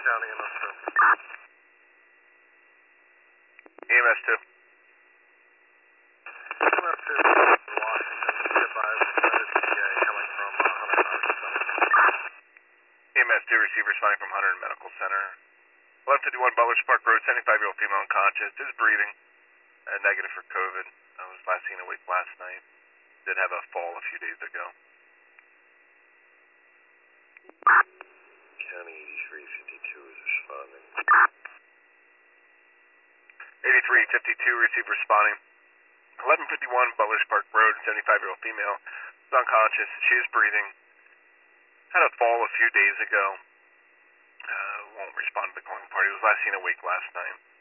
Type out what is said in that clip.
County EMS 2. EMS 2. EMS 2, Washington, be advised, suspended PA coming from Hunter Medical Center. EMS 2, receiver responding from Hunter Medical Center. 1151 Butler's Park Road, 75-year-old female unconscious, is breathing, negative for COVID. I was last seen awake last night. Did have a fall a few days ago. County 8352 is responding. 8352, receiver responding. 1151 Butler's Park Road, 75-year-old female, is unconscious. She is breathing. Had a fall a few days ago. Won't respond to the calling party. Was last seen awake last night.